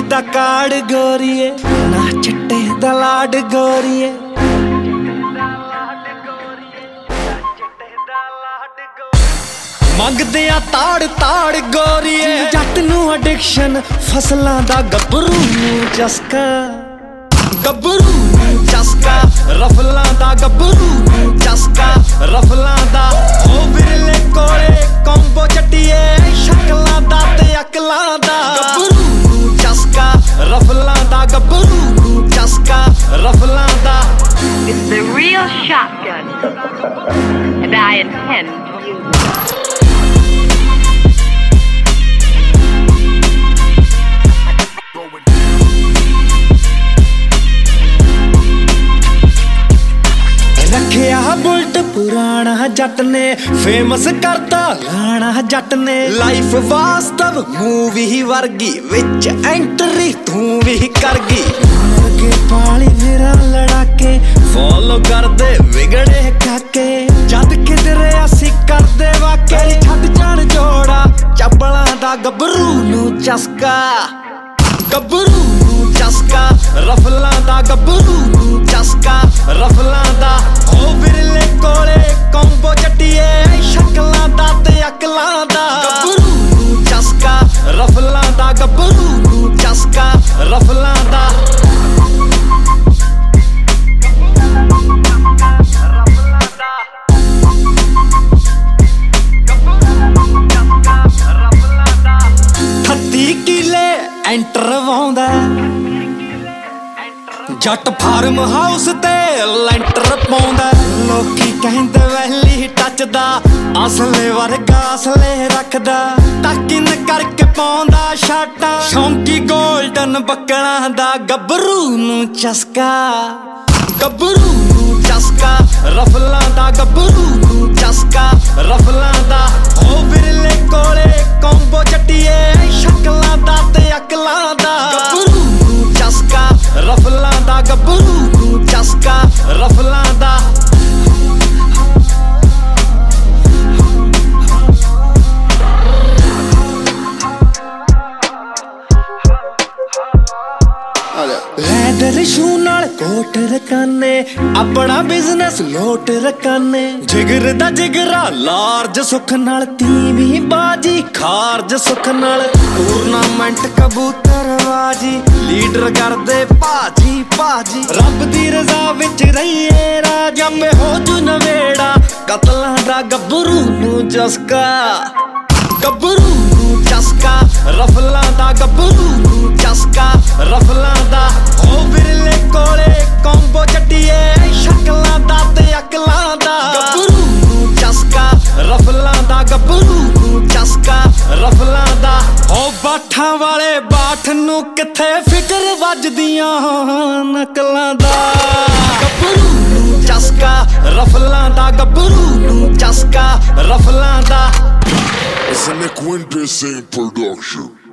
दा काड़ गोरीए ना चिट्टे दा लाड गोरीए मंगदे आ ताड़ ताड़ गोरीए जट नू एडिक्शन फसलां दा गब्बरू नू चस्का गब्बरू नू चस्का रफलां दा गब्बरू नू चस्का रफलां दा ओ बिरले कोले कोंबो चट्टिए शक्लां दा ते अकलां दा गब्बरू नू चस्का रफलां दा गब्बरू नू चस्का रफलां दा It's the real shotgun and I intend to use it. रखिया बुलट पुराना जट ने फेमस करता गाना जट ने लाइफ वास्तव मूवी वर्गी विच एंट्री तू भी कर गई के पाली मेरा लड़ाके फॉलो कर दे बिगड़े काके जद किधरे असी कर दे वाके छद जान जोड़ा चपला दा गब्बरू नू चस्का गब्बरू नू चस्का रफलां दा गब्बरू नू चस्का रफलां दा ओ बिरले कोले कोंबो चट्टिए शक्लां दा ते अकलां दा गब्बरू नू चस्का रफलां दा गब्बरू नू चस्का रफलां दा एंटर वाउंदा जट फार्म हाउस ते लैंटर पाउंदा लोकी कहंदे वैली टच दा असले वर्गा असले रखदा टकिन करके पाउंदा शाटा शौंकी गोल्डन बकलां दा गब्बरू नू चस्का गब्बरू नू चस्का रफलां दा गब्बरू नू चस्का रफलां दा ओ बिरले कोले कोंबो चट्टिए शक्लां दा ते अकलां दा गब्बरू नू चस्का रफलां दा गब्बरू नू चस्का रफलां दा लैदर शू नाल कोट रकाने अपना बिजनेस लोट रकाने जिगर दा जिगरा लार्ज सुख नाल तीवी बाजी खारज सुख नाल टूरनामेंट कबूतरबाजी लीडर करदे भाजी भाजी रब दी रजा विच रहिए राजा में हो जू नवेड़ा कतलां दा गब्बरू नू चस्का गब्बरू नू चस्का रफलां दा गब्बरू नू चस्का रफलां दा ओ बिरले कोले कोंबो चट्टिए शक्लां दा ते अकलां दा गब्बरू नू चस्का रफलां दा गब्बरू नू चस्का रफलां दा ओ बाठां वाले बाठ नू किथे फिकर वजदियां नकलां दा गब्बरू नू चस्का रफलां दा गब्बरू नू चस्का रफलां दा It's a Nick Winter production.